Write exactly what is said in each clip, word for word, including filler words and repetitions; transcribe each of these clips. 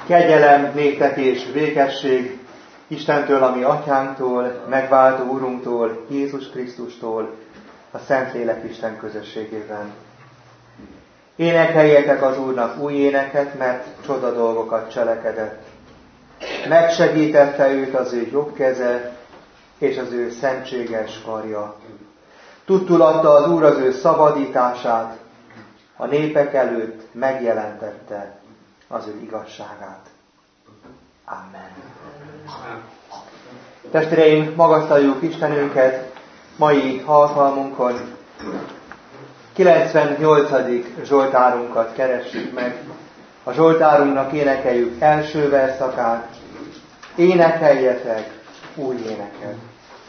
Kegyelem néktek és békesség Istentől, a mi atyánktól, megváltó Urunktól, Jézus Krisztustól, a Szentlélek Isten közösségében. Énekeljetek az Úrnak új éneket, mert csoda dolgokat cselekedett. Megsegítette őt az ő jobb keze és az ő szentséges karja. Tudtul adta az Úr az ő szabadítását, a népek előtt megjelentette az ő igazságát. Amen. Testvéreim, magasztaljuk Istenünket mai alkalmunkon. kilencvennyolcadik Zsoltárunkat keressük meg. A Zsoltárunknak énekeljük első verszakát. Énekeljetek új éneket.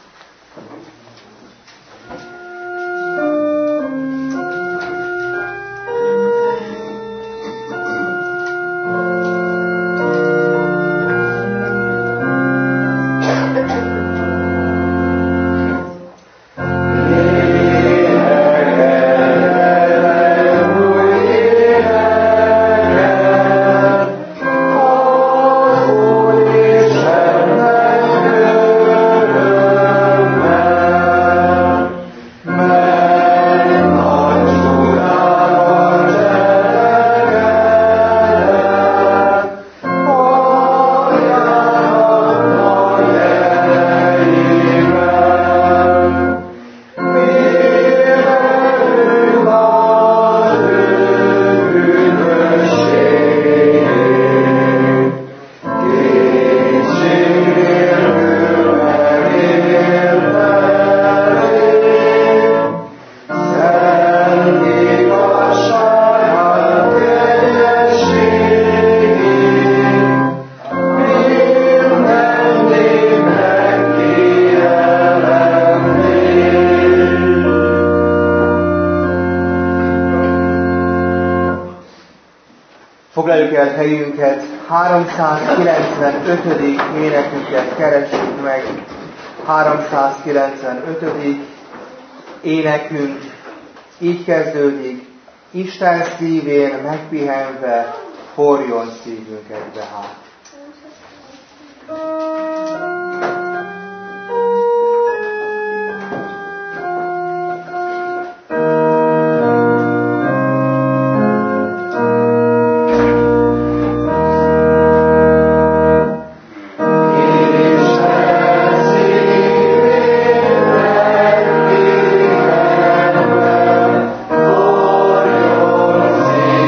Foglaljuk el helyünket, háromszázkilencvenötödik énekünket keressük meg. háromszázkilencvenötödik énekünk így kezdődik: Isten szívén megpihenve forjon szívünk egybe hát.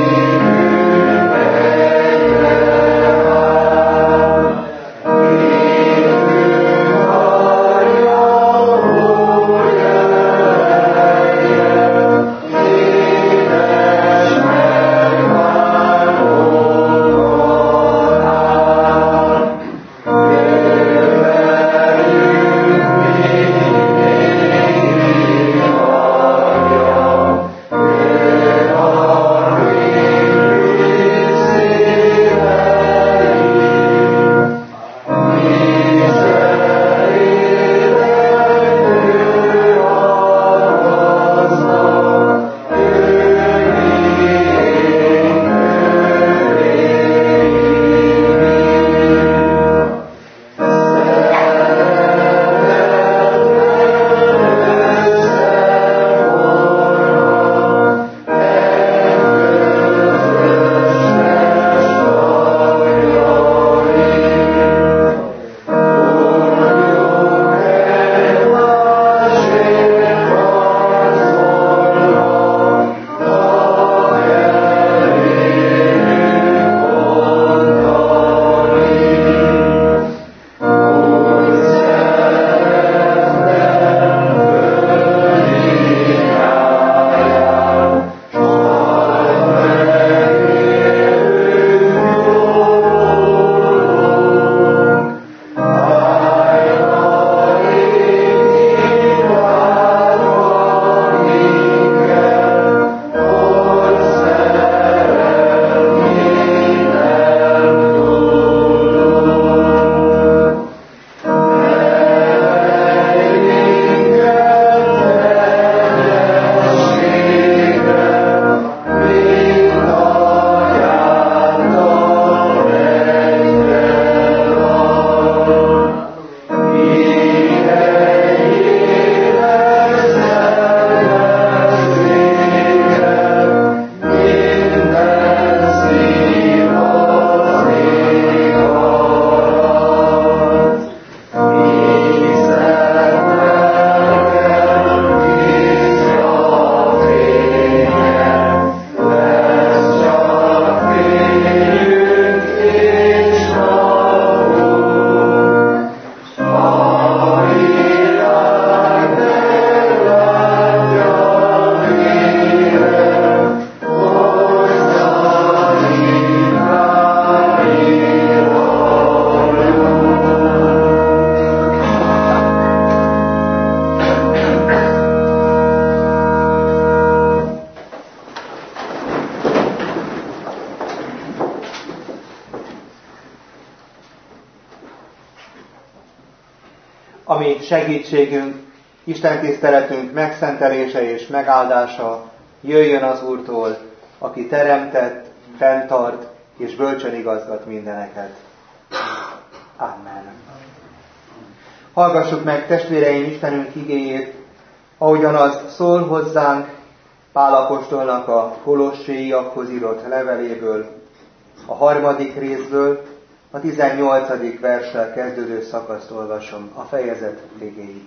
Yeah. ami segítségünk, Isten tiszteletünk megszentelése és megáldása jöjjön az Úrtól, aki teremtett, fenntart és bölcsen igazgat mindeneket. Amen. Hallgassuk meg, testvéreim, Istenünk igéjét, ahogyan az szól hozzánk Pál apostolnak a Kolosséiakhoz írott leveléből, a harmadik részből, a tizennyolcadik verssel kezdődő szakaszt olvasom, a fejezet végéig.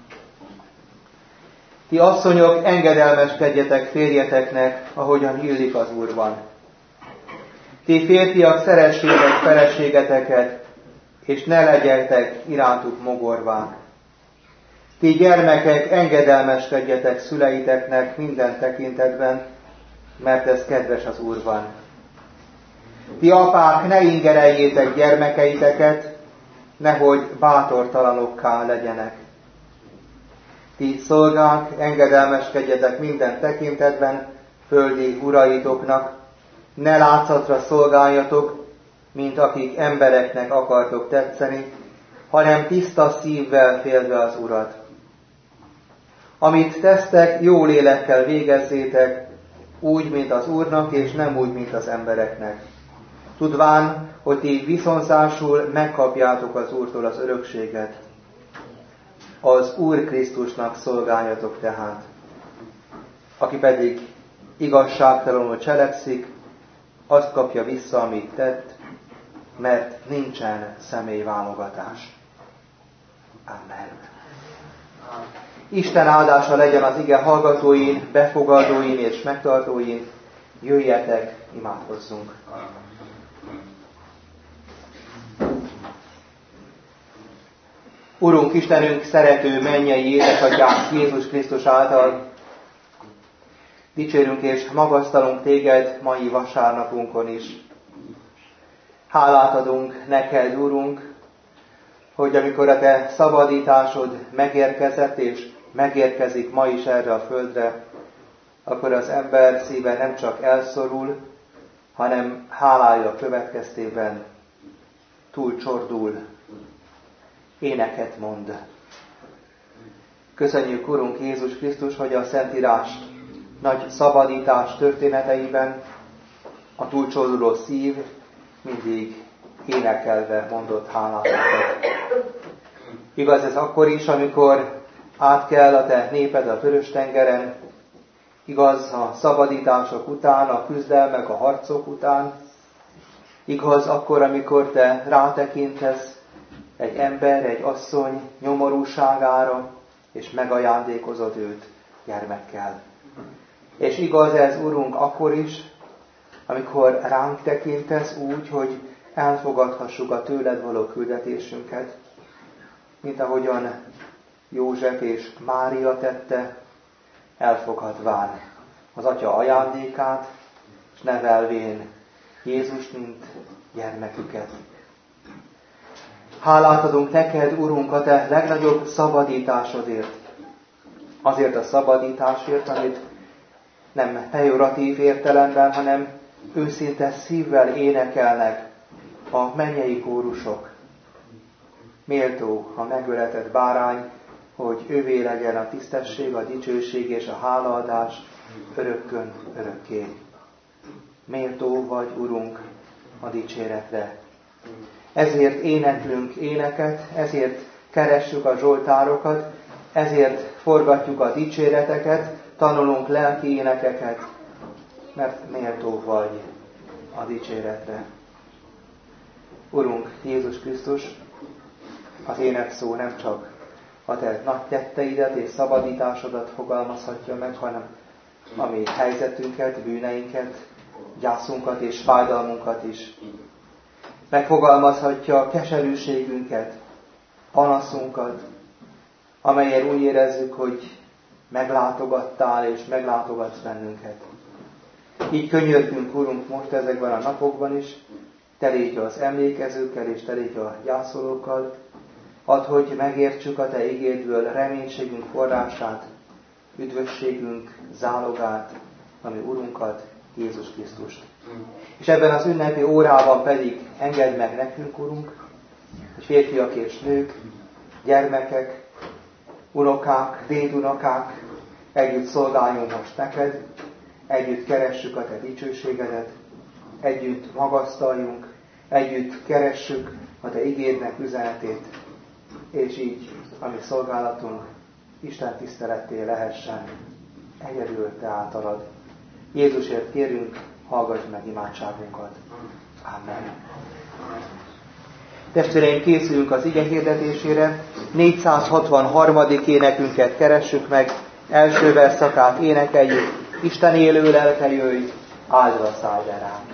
Ti asszonyok, engedelmeskedjetek férjeteknek, ahogyan illik az Úrban. Ti férfiak, szeressétek feleségeteket, és ne legyetek irántuk mogorvák. Ti gyermekek, engedelmeskedjetek szüleiteknek minden tekintetben, mert ez kedves az Úrban. Ti apák, ne ingereljétek gyermekeiteket, nehogy bátortalanokká legyenek. Ti szolgák, engedelmeskedjetek minden tekintetben földi uraitoknak, ne látszatra szolgáljatok, mint akik embereknek akartok tetszeni, hanem tiszta szívvel félve az Urat. Amit tesztek, jó lélekkel végezzétek, úgy, mint az Úrnak, és nem úgy, mint az embereknek. Tudván, hogy ti viszonzásul megkapjátok az Úrtól az örökséget. Az Úr Krisztusnak szolgáljatok tehát. Aki pedig igazságtalanul cselekszik, azt kapja vissza, amit tett, mert nincsen személyválogatás. Amen. Isten áldása legyen az ige hallgatóin, befogadóin és megtartóin. Jöjjetek, imádkozzunk. Urunk, Istenünk, szerető mennyei édesatyánk Jézus Krisztus által, dicsérünk és magasztalunk téged mai vasárnapunkon is. Hálát adunk neked, Urunk, hogy amikor a te szabadításod megérkezett és megérkezik ma is erre a földre, akkor az ember szíve nem csak elszorul, hanem hálája következtében túlcsordul, éneket mond. Köszönjük, Urunk Jézus Krisztus, hogy a Szentírás nagy szabadítás történeteiben a túlcsorduló szív mindig énekelve mondott hálátokat. Igaz ez akkor is, amikor át kell a te néped a Vörös-tengeren, igaz a szabadítások után, a küzdelmek, a harcok után, igaz akkor, amikor te rátekintesz egy ember, egy asszony nyomorúságára, és megajándékozod őt gyermekkel. És igaz ez, Urunk, akkor is, amikor ránk tekintesz úgy, hogy elfogadhassuk a tőled való küldetésünket, mint ahogyan József és Mária tette, elfogadván az Atya ajándékát, és nevelvén Jézust, mint gyermeküket. Hálát adunk neked, Urunk, a te legnagyobb szabadításodért. Azért a szabadításért, amit nem pejoratív értelemben, hanem őszinte szívvel énekelnek a mennyei kórusok. Méltó a megöletett bárány, hogy ővé legyen a tisztesség, a dicsőség és a hálaadás örökkön örökké. Méltó vagy, Urunk, a dicséretre. Ezért éneklünk éneket, ezért keressük a zsoltárokat, ezért forgatjuk a dicséreteket, tanulunk lelki énekeket, mert méltó vagy a dicséretre. Urunk Jézus Krisztus, az ének szó nem csak a te nagy tetteidet és szabadításodat fogalmazhatja meg, hanem a mi helyzetünket, bűneinket, gyászunkat és fájdalmunkat is. Megfogalmazhatja keserűségünket, panaszunkat, amelyért úgy érezzük, hogy meglátogattál és meglátogatsz bennünket. Így könyörgünk, Urunk, most ezekben a napokban is, te légy az emlékezőkkel és te légy a gyászolókkal, add, hogy megértsük a te igédből reménységünk forrását, üdvösségünk zálogát, ami Urunkat, Jézus Krisztust. És ebben az ünnepi órában pedig engedd meg nekünk, Urunk, hogy férfiak és nők, gyermekek, unokák, dédunokák, együtt szolgáljunk most neked, együtt keressük a te dicsőségedet, együtt magasztaljunk, együtt keressük a te igédnek üzenetét, és így a mi szolgálatunk Isten tiszteletté lehessen egyedül te általad. Jézusért kérünk, hallgass meg imádságunkat. Amen. Testvéreim, készülünk az ige hirdetésére. négyszázhatvanharmadik énekünket keressük meg, első verszakát énekeljük. Isten élő lelke jöjj, áldva szállj le ránk.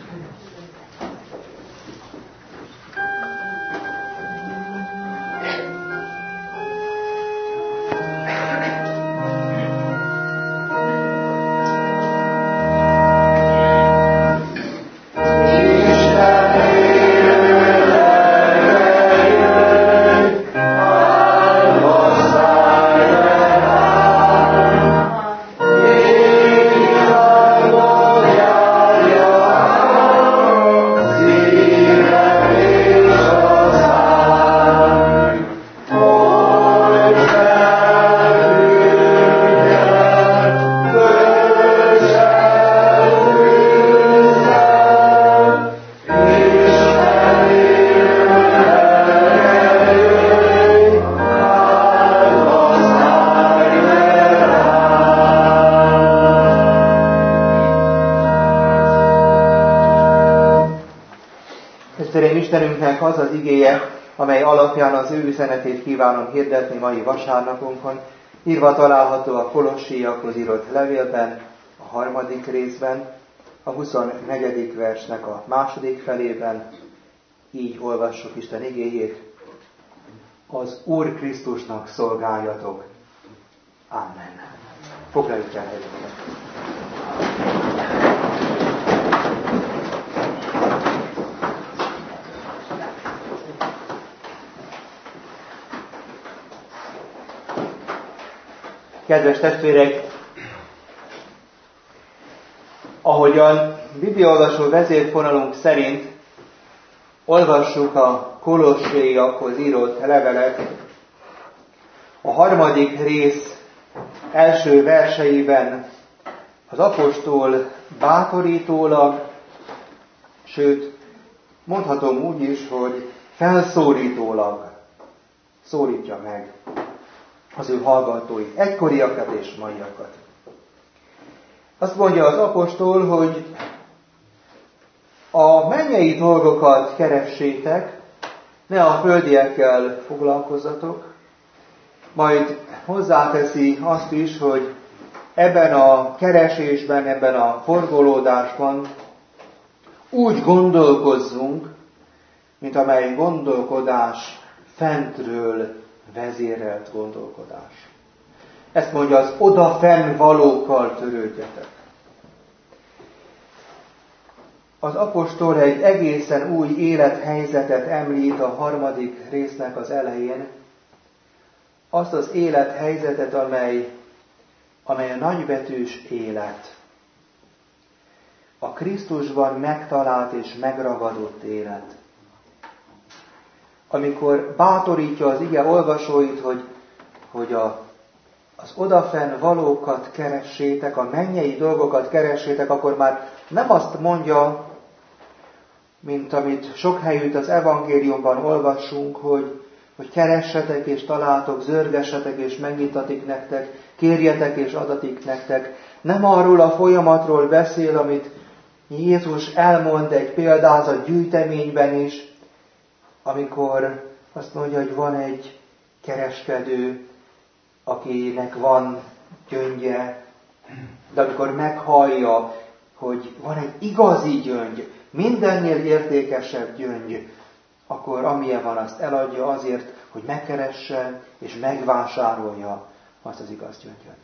Istenünknek az az igéje, amely alapján az ő üzenetét kívánom hirdetni mai vasárnapunkon, írva található a Kolossaiakhoz írott levélben, a harmadik részben, a huszonnegyedik versnek a második felében. Így olvassuk Isten igéjét. Az Úr Krisztusnak szolgáljatok. Amen. Foglaljuk el helyzeteket. Kedves testvérek, ahogyan bibliaolvasó vezérfonalunk szerint olvassuk a Kolossaiakhoz írott levelet, a harmadik rész első verseiben az apostol bátorítólag, sőt, mondhatom úgy is, hogy felszólítólag szólítja meg az ő hallgatóit, egykoriakat és maiakat. Azt mondja az apostol, hogy a mennyei dolgokat keressétek, ne a földiekkel foglalkozzatok, majd hozzáteszi azt is, hogy ebben a keresésben, ebben a forgolódásban úgy gondolkozzunk, mint amely gondolkodás fentről vezérelt gondolkodás. Ezt mondja, az odafenn valókkal törődjetek. Az apostol egy egészen új élethelyzetet említ a harmadik résznek az elején. Azt az élethelyzetet, amely, amely a nagybetűs élet. A Krisztusban megtalált és megragadott élet. Amikor bátorítja az ige olvasóit, hogy, hogy a, az odafenn valókat keressétek, a mennyei dolgokat keressétek, akkor már nem azt mondja, mint amit sok helyütt az evangéliumban olvassunk, hogy, hogy keressetek és találtok, zörgessetek és megnyitatik nektek, kérjetek és adatik nektek. Nem arról a folyamatról beszél, amit Jézus elmond egy példázat gyűjteményben is, amikor azt mondja, hogy van egy kereskedő, akinek van gyöngye, de amikor meghallja, hogy van egy igazi gyöngy, mindennél értékesebb gyöngy, akkor amilyen van, azt eladja azért, hogy megkeresse és megvásárolja azt az igaz gyöngyöt.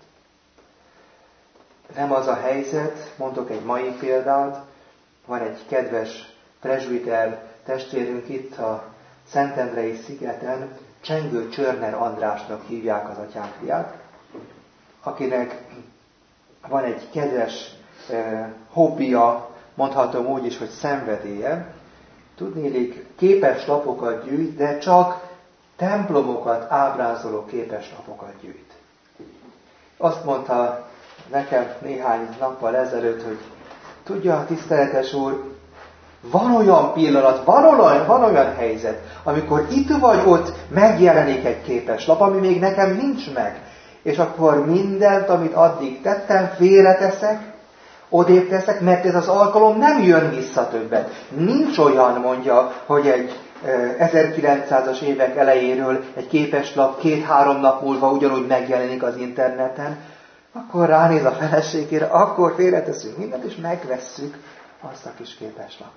Nem az a helyzet, mondok egy mai példát, van egy kedves presbiter testvérünk itt a Szentendrei szigeten, Csengő Csörner Andrásnak hívják az atyánk fiát, akinek van egy kedves eh, hobbija, mondhatom úgy is, hogy szenvedélye. Tudnélik, képes lapokat gyűjt, de csak templomokat ábrázoló képeslapokat gyűjt. Azt mondta nekem néhány nappal ezelőtt, hogy tudja, tiszteletes úr, van olyan pillanat, van olyan, van olyan helyzet, amikor itt vagy ott megjelenik egy képeslap, ami még nekem nincs meg. És akkor mindent, amit addig tettem, félreteszek, odébb teszek, mert ez az alkalom nem jön vissza többet. Nincs olyan, mondja, hogy egy ezerkilencszázas évek elejéről egy képeslap két-három nap múlva ugyanúgy megjelenik az interneten, akkor ránéz a feleségére, akkor félreteszünk mindent, és megvesszük azt a kis képeslapot.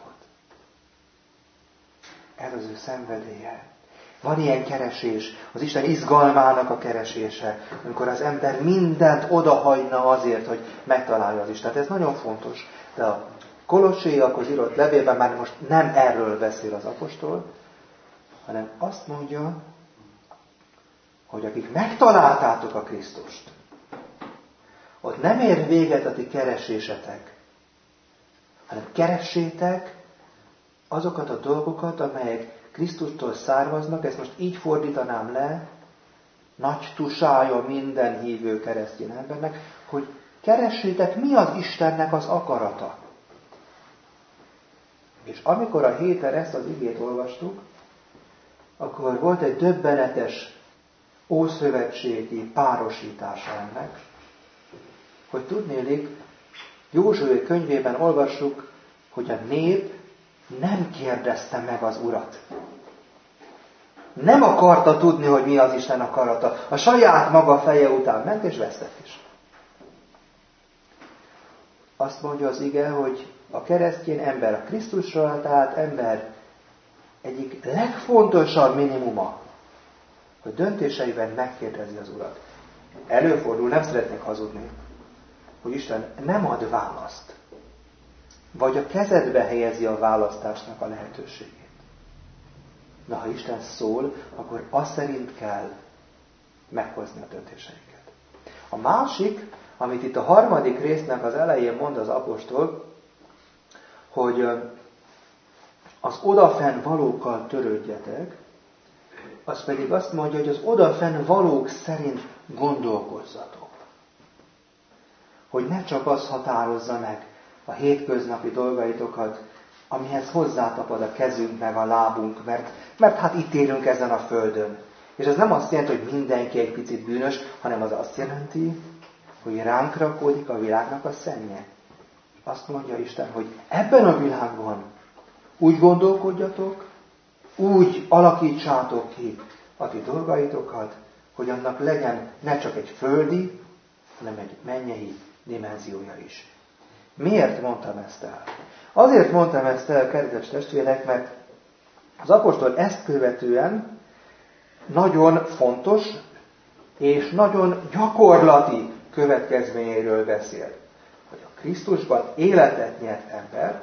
Ez az ő szenvedélye. Van ilyen keresés, az Isten izgalmának a keresése, amikor az ember mindent odahagyna azért, hogy megtalálja az Istent. Ez nagyon fontos. De a Kolossaiakhoz írott levélben már most nem erről beszél az apostol, hanem azt mondja, hogy akik megtaláltátok a Krisztust, ott nem ér véget a ti keresésetek, hanem keressétek azokat a dolgokat, amelyek Krisztustól származnak, ezt most így fordítanám le, nagy tusája minden hívő keresztény embernek, hogy keressétek, mi az Istennek az akarata. És amikor a héten ezt az igét olvastuk, akkor volt egy döbbenetes ószövetségi párosítása ennek, hogy tudnélik, Józsué könyvében olvassuk, hogy a nép nem kérdezte meg az Urat. Nem akarta tudni, hogy mi az Isten akarata. A saját maga feje után ment, és vesztett is. Azt mondja az ige, hogy a keresztény ember, a Krisztusra talált ember egyik legfontosabb minimuma, hogy döntéseiben megkérdezi az Urat. Előfordul, nem szeretnék hazudni, hogy Isten nem ad választ, vagy a kezedbe helyezi a választásnak a lehetőségét. Na, ha Isten szól, akkor azt szerint kell meghozni a döntéseinket. A másik, amit itt a harmadik résznek az elején mond az apostol, hogy az odafenn valókkal törődjetek, az pedig azt mondja, hogy az odafenn valók szerint gondolkozzatok. Hogy ne csak az határozza meg a hétköznapi dolgaitokat, amihez hozzátapad a kezünk meg a lábunk, mert, mert hát itt élünk ezen a földön. És ez nem azt jelenti, hogy mindenki egy picit bűnös, hanem az azt jelenti, hogy ránk rakódik a világnak a szennye. Azt mondja Isten, hogy ebben a világban úgy gondolkodjatok, úgy alakítsátok ki a ti dolgaitokat, hogy annak legyen ne csak egy földi, hanem egy mennyei dimenziója is. Miért mondtam ezt el? Azért mondtam ezt el, kedves testvérek, mert az apostol ezt követően nagyon fontos és nagyon gyakorlati következményeiről beszél. Hogy a Krisztusban életet nyert ember,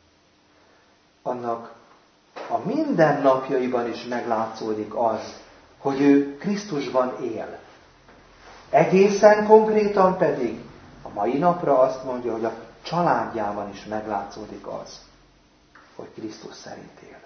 annak a mindennapjaiban is meglátszódik az, hogy ő Krisztusban él. Egészen konkrétan pedig a mai napra azt mondja, hogy a családjában is meglátszódik az, hogy Krisztus szerint él.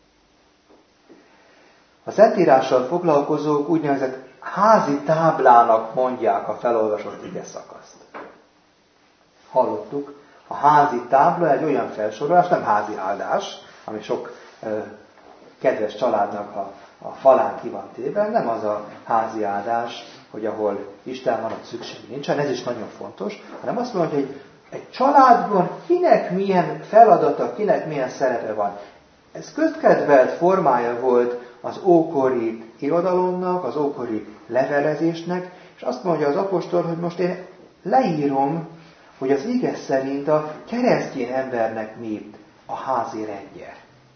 A Szentírással foglalkozók úgynevezett házi táblának mondják a felolvasott ige szakaszt. Hallottuk, a házi tábla egy olyan felsorolás, nem házi áldás, ami sok ö, kedves családnak a, a falán ki van téve, nem az a házi áldás, hogy ahol Isten van, ott szükség nincsen, ez is nagyon fontos, hanem azt mondja, hogy egy családban kinek milyen feladata, kinek milyen szerepe van. Ez közkedvelt formája volt az ókori irodalomnak, az ókori levelezésnek, és azt mondja az apostol, hogy most én leírom, hogy az ige szerint a keresztény embernek mi a házi rendje.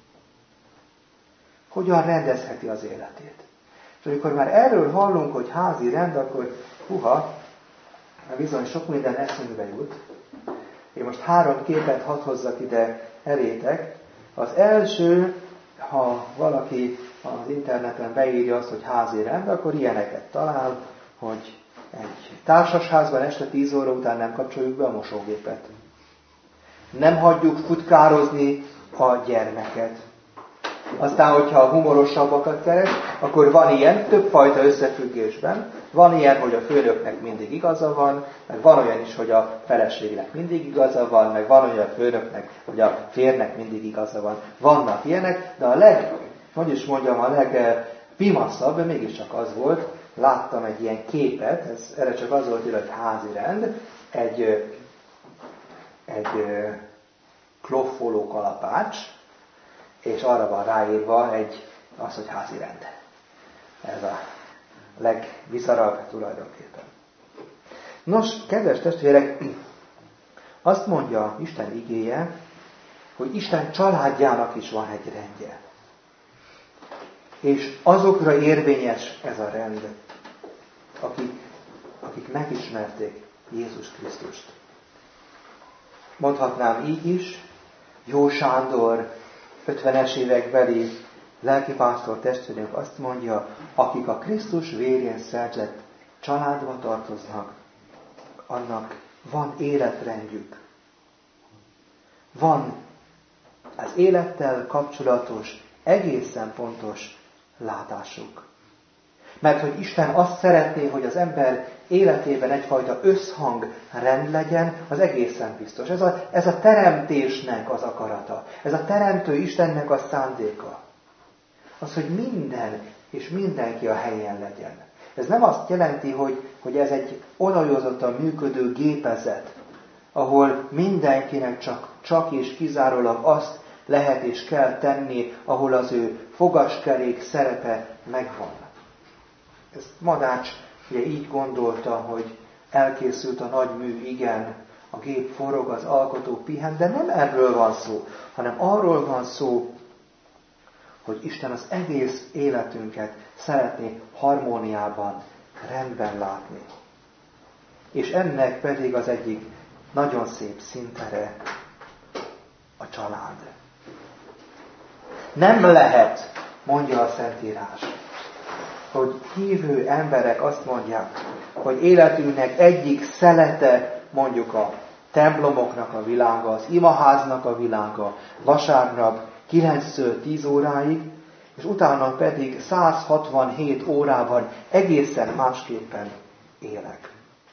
Hogyan rendezheti az életét. És amikor már erről hallunk, hogy házi rend, akkor huha, bizony sok minden eszünkbe jut. Én most három képet hadd hozzak ide elétek. Az első, ha valaki az interneten beírja azt, hogy házi rend, akkor ilyeneket talál, hogy egy társasházban este tíz óra után nem kapcsoljuk be a mosógépet. Nem hagyjuk futkározni a gyermeket. Aztán, hogyha humorosabbakat keres, akkor van ilyen többfajta összefüggésben. Van ilyen, hogy a főnöknek mindig igaza van, meg van olyan is, hogy a feleségnek mindig igaza van, meg van olyan a főnöknek, hogy a férnek mindig igaza van. Vannak ilyenek, de a leg, hogy is mondjam, a legpimaszabb mégiscsak az volt, láttam egy ilyen képet, ez, erre csak az volt írva, hogy házi rend, egy, egy kloffoló kalapács, és arra van ráírva egy, az, hogy házi rend. Ez a legbizarabb tulajdonképpen. Nos, kedves testvérek, azt mondja Isten igéje, hogy Isten családjának is van egy rendje. És azokra érvényes ez a rend, akik, akik megismerték Jézus Krisztust. Mondhatnám így is, Jó Sándor, ötvenes évekbeli lelkipásztor testvérünk azt mondja, akik a Krisztus vérén szerzett családba tartoznak, annak van életrendjük. Van az élettel kapcsolatos, egészen pontos látásuk. Mert hogy Isten azt szeretné, hogy az ember életében egyfajta összhang, rend legyen, az egészen biztos. Ez a, ez a teremtésnek az akarata. Ez a teremtő Istennek a szándéka. Az, hogy minden és mindenki a helyen legyen. Ez nem azt jelenti, hogy, hogy ez egy olajozottan működő gépezet, ahol mindenkinek csak, csak és kizárólag azt lehet és kell tenni, ahol az ő fogaskerék szerepe megvan. Ezt Madács ugye így gondolta, hogy elkészült a nagy mű, igen, a gép forog, az alkotó pihen, de nem erről van szó, hanem arról van szó, hogy Isten az egész életünket szeretné harmóniában, rendben látni. És ennek pedig az egyik nagyon szép szintere a család. Nem lehet, mondja a Szentírás, hogy hívő emberek azt mondják, hogy életünknek egyik szelete mondjuk a templomoknak a világa, az imaháznak a világa, vasárnap kilenctől tíz óráig, és utána pedig száz hatvanhét órában egészen másképpen élek.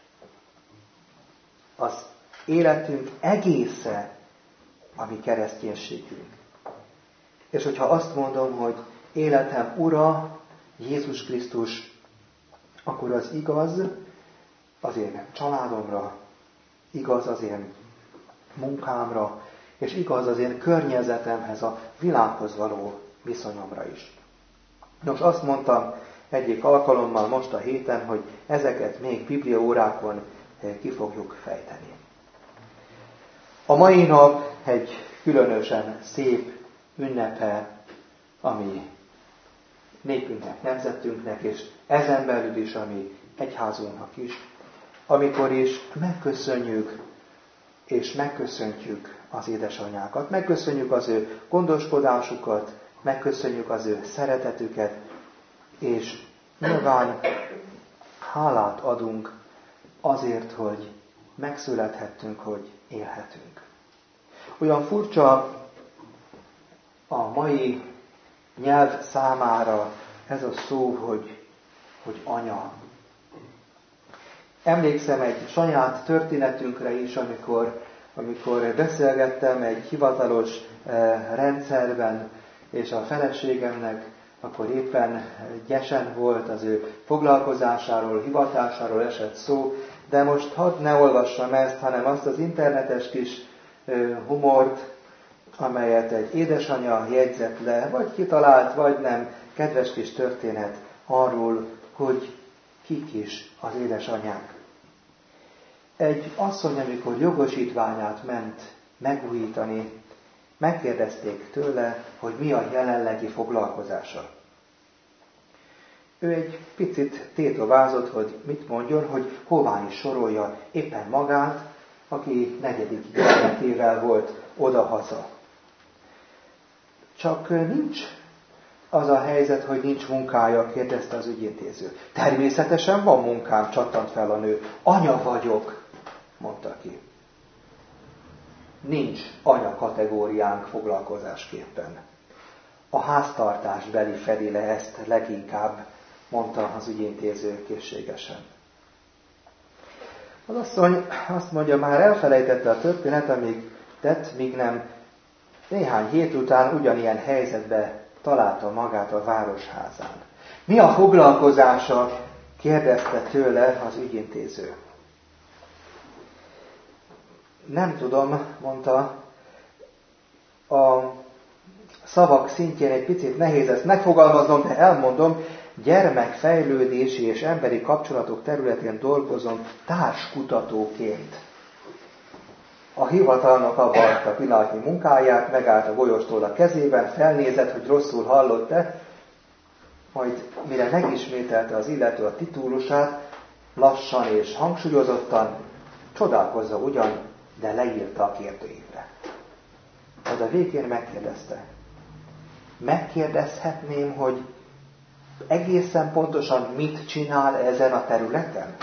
Az életünk egésze a mi kereszténységünk. És hogyha azt mondom, hogy életem ura, Jézus Krisztus, akkor az igaz az én családomra, igaz az én munkámra, és igaz az én környezetemhez, a világhoz való viszonyomra is. Nos, azt mondtam egyik alkalommal most a héten, hogy ezeket még bibliaórákon ki fogjuk fejteni. A mai nap egy különösen szép ünnepe, ami népünknek, nemzetünknek, és ezen belül is, ami egyházunknak is, amikor is megköszönjük, és megköszöntjük az édesanyákat, megköszönjük az ő gondoskodásukat, megköszönjük az ő szeretetüket, és nyilván hálát adunk azért, hogy megszülethettünk, hogy élhetünk. Olyan furcsa a mai nyelv számára ez a szó, hogy, hogy anya. Emlékszem egy saját történetünkre is, amikor, amikor beszélgettem egy hivatalos eh, rendszerben, és a feleségemnek akkor éppen gyesen volt, az ő foglalkozásáról, hivatásáról esett szó, de most hadd ne olvassam ezt, hanem azt az internetes kis eh, humort, amelyet egy édesanyja jegyzett le, vagy kitalált, vagy nem, kedves kis történet arról, hogy kik is az édesanyák. Egy asszony, amikor jogosítványát ment megújítani, megkérdezték tőle, hogy mi a jelenlegi foglalkozása. Ő egy picit tétovázott, hogy mit mondjon, hogy hová is sorolja éppen magát, aki negyedik gyermekével volt odahaza. Csak nincs az a helyzet, hogy nincs munkája, kérdezte az ügyintéző. Természetesen van munkám, csattant fel a nő. Anya vagyok, mondta ki. Nincs anya kategóriánk foglalkozásképpen. a háztartásbeli fedi le ezt leginkább, mondta az ügyintéző készségesen. Az asszony azt mondja, már elfelejtette a történet, amíg tett, míg nem néhány hét után ugyanilyen helyzetbe találta magát a városházán. Mi a foglalkozása? Kérdezte tőle az ügyintéző. Nem tudom, mondta, a szavak szintjén egy picit nehéz ezt megfogalmaznom, de elmondom, gyermekfejlődési és emberi kapcsolatok területén dolgozom társkutatóként. A hivatalnok abba hagyta a pillanatnyi munkáját, megállt a golyóstól a kezében, felnézett, hogy rosszul hallott-e, majd mire megismételte az illető a titulusát, lassan és hangsúlyozottan, csodálkozza ugyan, de leírta a kérdőívre. Majd a végén megkérdezte. Megkérdezhetném, hogy egészen pontosan mit csinál ezen a területen?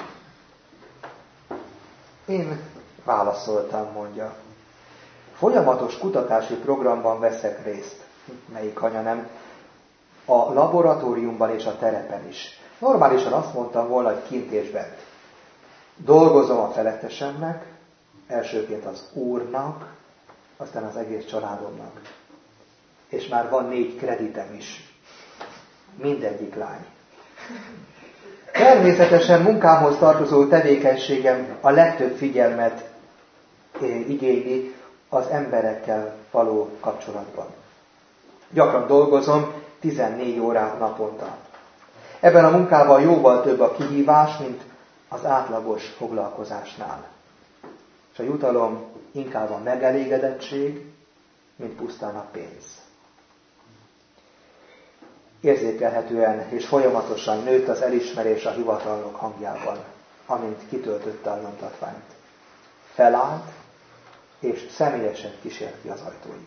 Én válaszoltam, mondja. Folyamatos kutatási programban veszek részt. Melyik anya nem? A laboratóriumban és a terepen is. Normálisan azt mondtam volna, hogy kint és bent. Dolgozom a felettesemnek, elsőként az úrnak, aztán az egész családomnak. És már van négy kreditem is. Mindegyik lány. Természetesen munkámhoz tartozó tevékenységem a legtöbb figyelmet igényli az emberekkel való kapcsolatban. Gyakran dolgozom, tizennégy órát naponta. Ebben a munkában jóval több a kihívás, mint az átlagos foglalkozásnál. És a jutalom inkább a megelégedettség, mint pusztán a pénz. Érzékelhetően és folyamatosan nőtt az elismerés a hivatalnok hangjában, amint kitöltötte a nyomtatványt. Felállt, és személyesen kísért ki az ajtóig.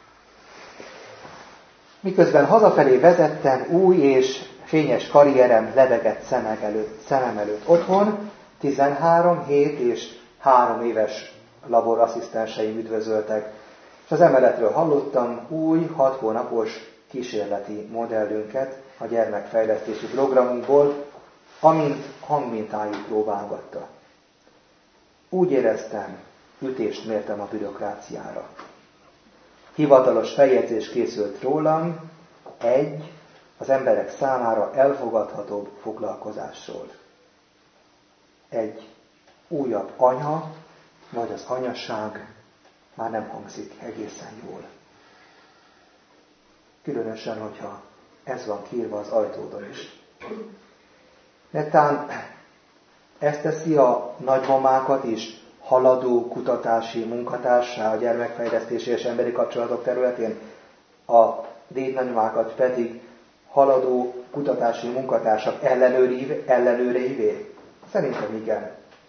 Miközben hazafelé vezettem, új és fényes karrierem lebegett szemem előtt, szemem előtt otthon, tizenhárom, hét és három éves laborasszisztenseim üdvözöltek, és az emeletről hallottam új, hat hónapos kísérleti modellünket a gyermekfejlesztési programunkból, amint hangmintáig próbálgatta. Úgy éreztem, ütést mértem a bürokráciára. Hivatalos feljegyzés készült rólam, egy, az emberek számára elfogadhatóbb foglalkozásról. Egy újabb anya, vagy az anyaság már nem hangzik egészen jól. Különösen, hogyha ez van kiírva az ajtódon is. Netán ezt teszi a nagymamákat is haladó kutatási munkatársá a gyermekfejlesztési és emberi kapcsolatok területén, a dédnagymákat pedig haladó kutatási munkatársak ellenőreivé? Szerintem igen.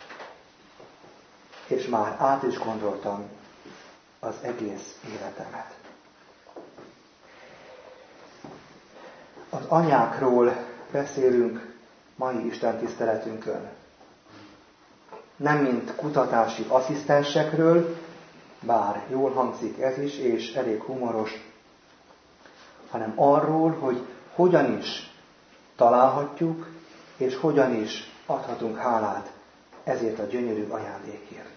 És már át is gondoltam az egész életemet. Az anyákról beszélünk mai Isten tiszteletünkön. Nem mint kutatási asszisztensekről, bár jól hangzik ez is, és elég humoros, hanem arról, hogy hogyan is találhatjuk, és hogyan is adhatunk hálát ezért a gyönyörű ajándékért.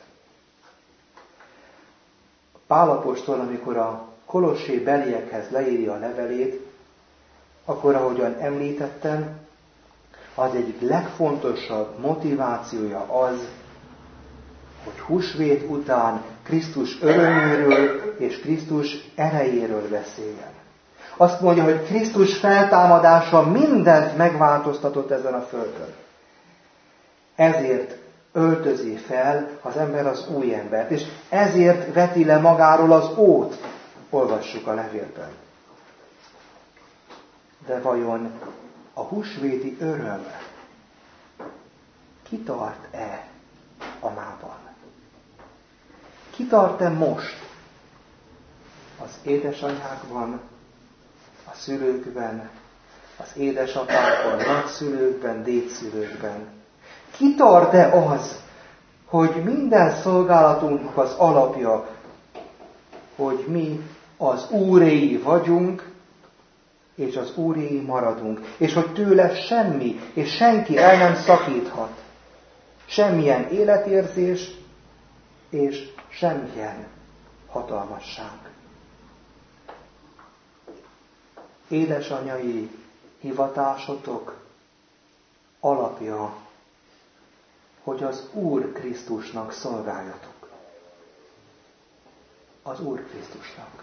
Pál apostol, amikor a kolossé beliekhez leírja a levelét, akkor, ahogyan említettem, az egyik legfontosabb motivációja az, hogy húsvét után Krisztus öröméről és Krisztus erejéről beszéljen. Azt mondja, hogy Krisztus feltámadása mindent megváltoztatott ezen a földön. Ezért öltözi fel az ember az új embert, és ezért veti le magáról az ót, olvassuk a levélben. De vajon a húsvéti öröm kitart-e a mában? Kitart-e most az édesanyákban, a szülőkben, az édesapákban, nagyszülőkben, dédszülőkben? Kitart-e az, hogy minden szolgálatunknak az alapja, hogy mi az úréi vagyunk, és az Úréi maradunk, és hogy tőle semmi és senki el nem szakíthat. Semmilyen életérzés és semmilyen hatalmasság. Édesanyai hivatásotok alapja, hogy az Úr Krisztusnak szolgáljatok. Az Úr Krisztusnak.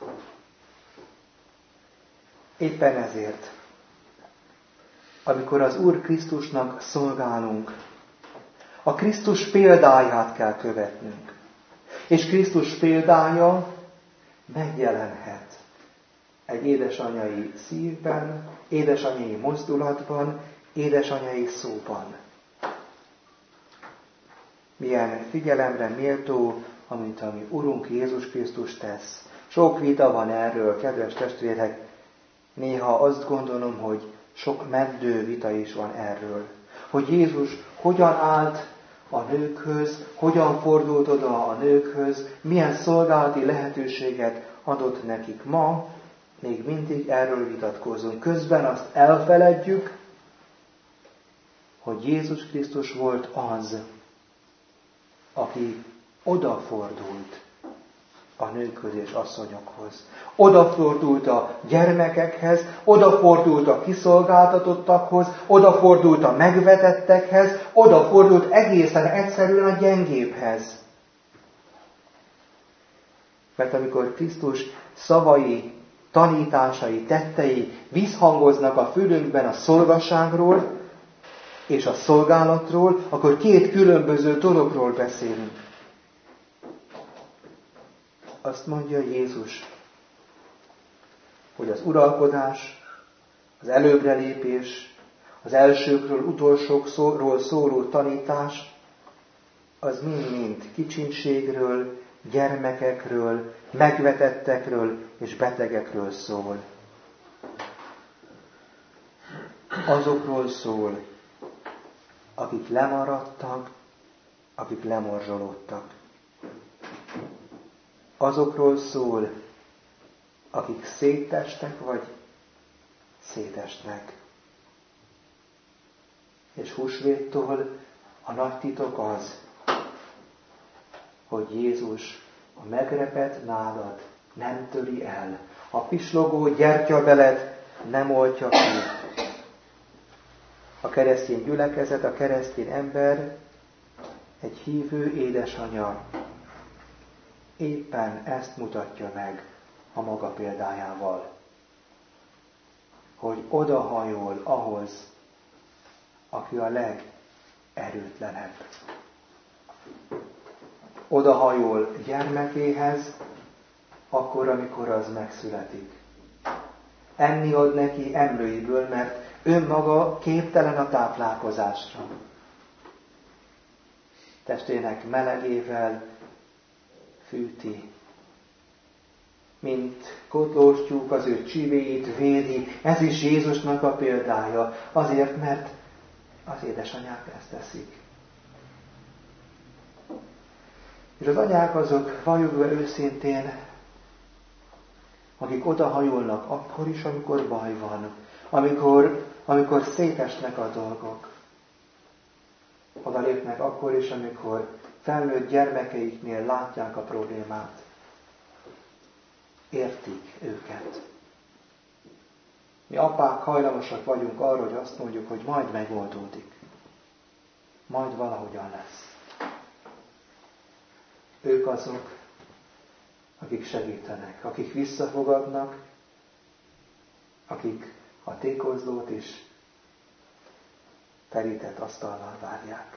Éppen ezért, amikor az Úr Krisztusnak szolgálunk, a Krisztus példáját kell követnünk. És Krisztus példája megjelenhet egy édesanyai szívben, édesanyai mozdulatban, édesanyai szóban. Milyen figyelemre méltó, amit a mi Urunk Jézus Krisztus tesz. Sok vita van erről, kedves testvérek. Néha azt gondolom, hogy sok meddő vita is van erről. Hogy Jézus hogyan állt a nőkhöz, hogyan fordult oda a nőkhöz, milyen szolgálati lehetőséget adott nekik. Ma még mindig erről vitatkozunk. Közben azt elfeledjük, hogy Jézus Krisztus volt az, aki odafordult a nőkhöz és asszonyokhoz. Odafordult a gyermekekhez, odafordult a kiszolgáltatottakhoz, odafordult a megvetettekhez, odafordult egészen egyszerűen a gyengébhez. Mert amikor Krisztus szavai, tanításai, tettei visszhangoznak a fülünkben a szolgaságról és a szolgálatról, akkor két különböző dologról beszélünk. Azt mondja Jézus, hogy az uralkodás, az előbbrelépés, az elsőkről, utolsókról szóló tanítás, az mind-mind kicsinségről, gyermekekről, megvetettekről és betegekről szól. Azokról szól, akik lemaradtak, akik lemorzsolódtak. Azokról szól, akik szétestek vagy szétesnek. És húsvéttól a nagy titok az, hogy Jézus a megrepett nádat nem töri el, a pislogó gyertyabelet nem oltja ki. A keresztény gyülekezet, a keresztény ember, egy hívő édesanyja éppen ezt mutatja meg a maga példájával, hogy odahajol ahhoz, aki a legerőtlenebb. Odahajol gyermekéhez, akkor, amikor az megszületik. Enni ad neki emlőiből, mert önmaga képtelen a táplálkozásra. Testének melegével fűti, mint kotlós tyúk az ő csivéit védi. Ez is Jézusnak a példája, azért, mert az édesanyák ezt teszik. És az anyák azok, valljuk be őszintén, akik odahajolnak akkor is, amikor baj van, amikor, amikor szétesnek a dolgok. Oda lépnek akkor is, amikor felnőtt gyermekeiknél látják a problémát. Értik őket. Mi apák hajlamosak vagyunk arra, hogy azt mondjuk, hogy majd megoldódik. Majd valahogyan lesz. Ők azok, akik segítenek, akik visszafogadnak, akik a tékozlót is terített asztalnál várják.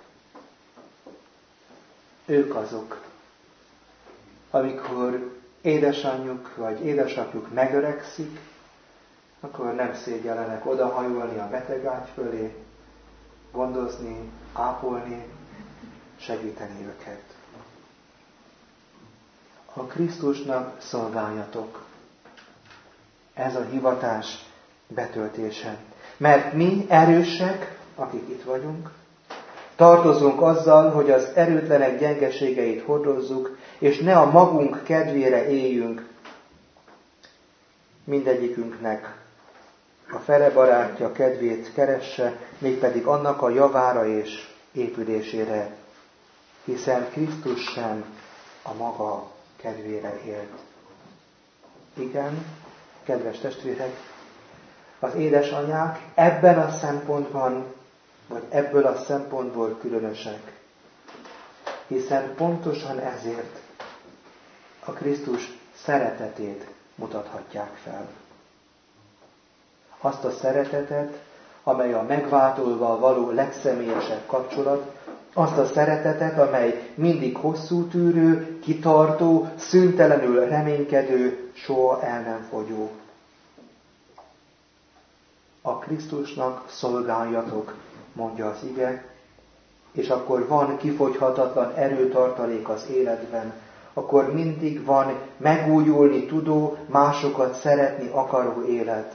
Ők azok, amikor édesanyjuk vagy édesapjuk megöregszik, akkor nem szégyellenek odahajolni a betegágy fölé, gondozni, ápolni, segíteni őket. A Krisztusnak szolgáljatok. Ez a hivatás betöltése. Mert mi erősek, akik itt vagyunk, tartozunk azzal, hogy az erőtlenek gyengeségeit hordozzuk, és ne a magunk kedvére éljünk. Mindegyikünknek a fele barátja kedvét keresse, mégpedig annak a javára és épülésére, hiszen Krisztus sem a maga kedvére élt. Igen, kedves testvérek, az édesanyák ebben a szempontban, vagy ebből a szempontból különösek, hiszen pontosan ezért a Krisztus szeretetét mutathatják fel. Azt a szeretetet, amely a megváltóval való legszemélyesebb kapcsolat, azt a szeretetet, amely mindig hosszú tűrő, kitartó, szüntelenül reménykedő, soha el nem fogyó. A Krisztusnak szolgáljatok, mondja az ige, és akkor van kifogyhatatlan erőtartalék az életben, akkor mindig van megújulni tudó, másokat szeretni akaró élet.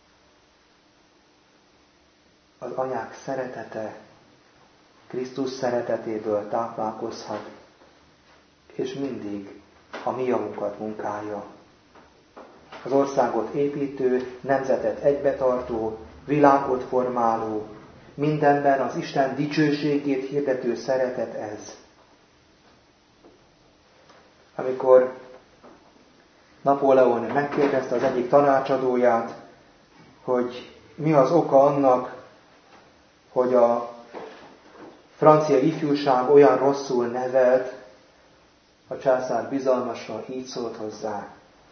Az anyák szeretete Krisztus szeretetéből táplálkozhat, és mindig a mi javunkat munkálja. Az országot építő, nemzetet egybetartó, világot formáló, mindenben az Isten dicsőségét hirdető szeretet ez. Amikor Napóleon megkérdezte az egyik tanácsadóját, hogy mi az oka annak, hogy a francia ifjúság olyan rosszul nevelt, a császár bizalmasra így szólt hozzá: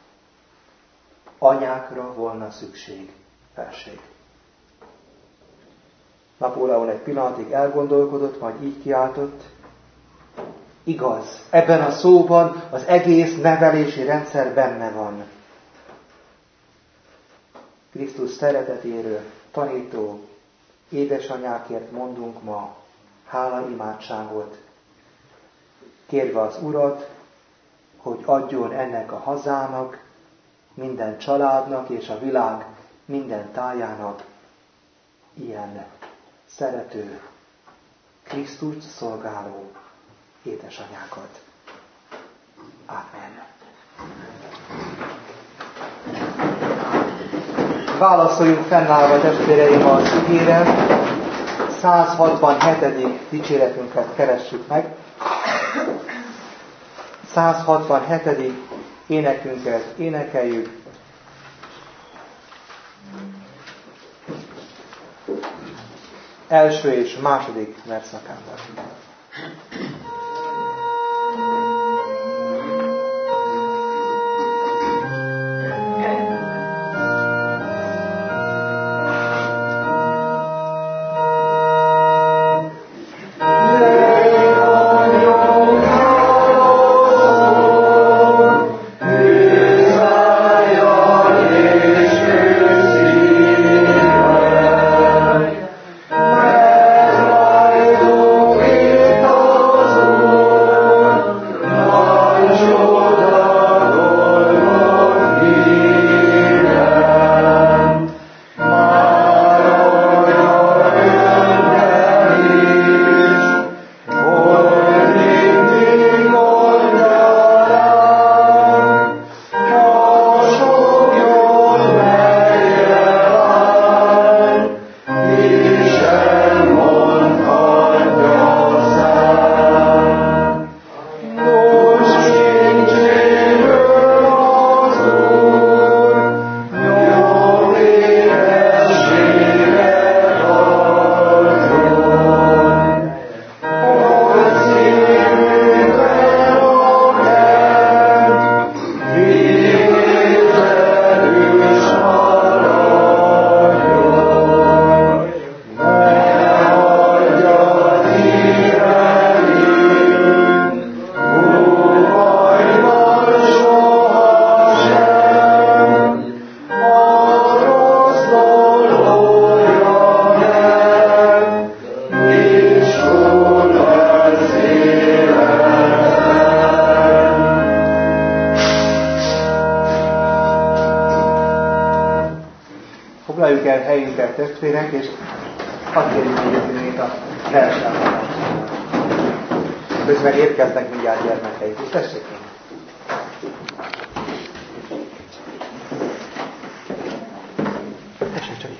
anyákra volna szükség, felség. Napóleon egy pillanatig elgondolkodott, majd így kiáltott: igaz, ebben a szóban az egész nevelési rendszer benne van. Krisztus szeretetéről tanító édesanyákért mondunk ma hála imádságot, kérve az Urat, hogy adjon ennek a hazának, minden családnak és a világ minden tájának ilyen szerető, Krisztust szolgáló édesanyákat. Amen. Válaszoljunk fennállva, testvéreim, az igére. száz hatvanhetedik dicséretünket keressük meg. száz hatvanhetedik énekünket énekeljük. Első és második verszakában. Foglaljuk el helyünket, testvérek, és hadd kérjük egyébként a versenyt. Közben érkeznek mindjárt gyermekeik, és tessék én. Tessék csak.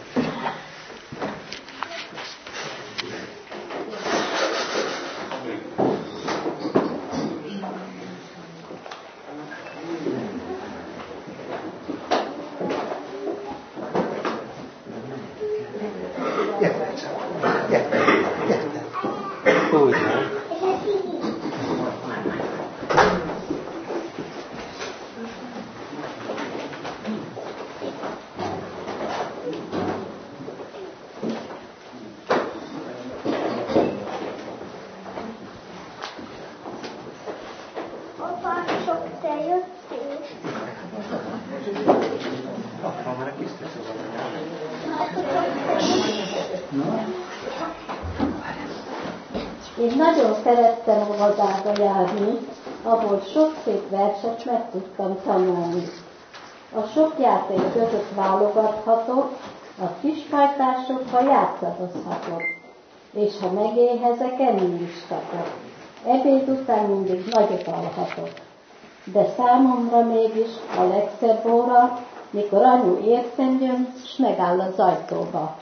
Én nagyon szerettem óvodába járni, ahol sok szép verset meg tudtam tanulni. A sok játék között válogathatok, a kispajtásokkal játszadozhatok, és ha megéhezek, enni is kapok. Ebéd után mindig nagyot alhatok. De számomra mégis a legszebb óra, mikor anyu értem jön, s megáll az ajtóba.